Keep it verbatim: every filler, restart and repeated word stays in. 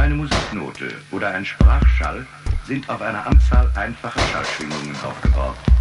Eine Musiknote oder ein Sprachschall sind auf einer Anzahl einfacher Schallschwingungen aufgebaut.